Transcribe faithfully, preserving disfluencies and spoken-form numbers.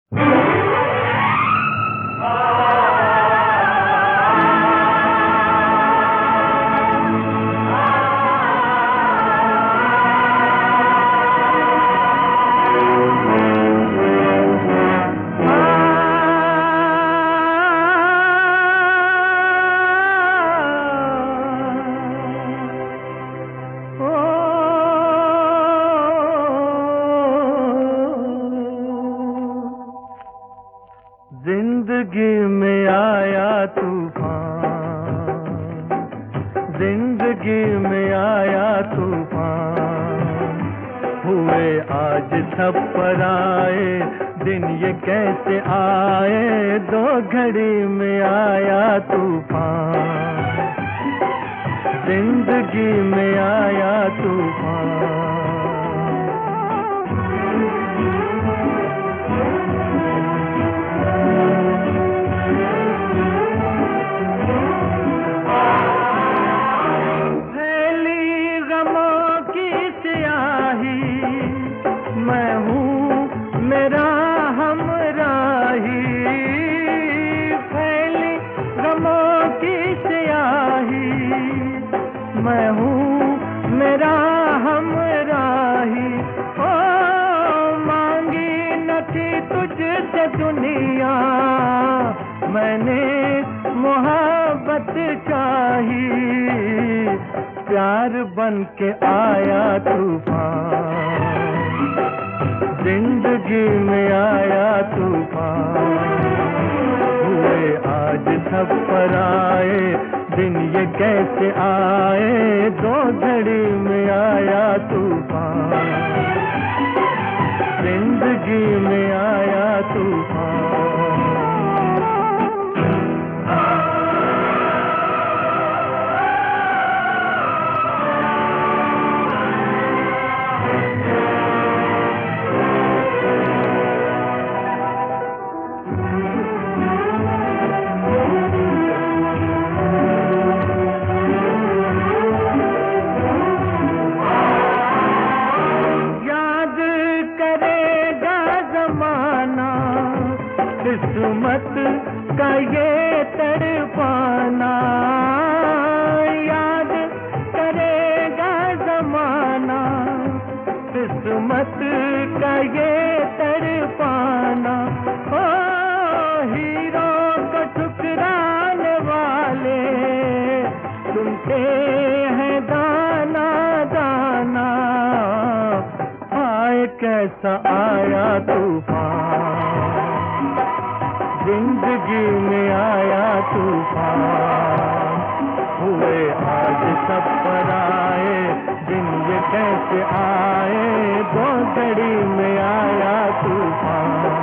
जिंदगी में आया तूफान, जिंदगी में आया तूफान, हुए आज सब पराए दिन ये कैसे आए, दो घड़ी में आया तूफान, जिंदगी में आया तूफान। मैं हूँ मेरा हमराही, ओ मांगी न थी तुझसे दुनिया, मैंने मोहब्बत चाही, प्यार बन के आया तूफान, जिंदगी में आया तूफान, हुए आज सब पराए दिन ये कैसे आए, दो घड़ी में आया तूफान, जिंदगी में आया तूफान। किस्मत का ये तड़पाना, याद करेगा जमाना, किस्मत का ये तड़पाना, ओ हीरो को ठुकराने वाले सुनते हैं दाना दाना, आए कैसा आया तूफान, जिंदगी में आया तूफान, हुए आज सब पराए दिन ये कैसे आए, दो घड़ी में आया तूफान।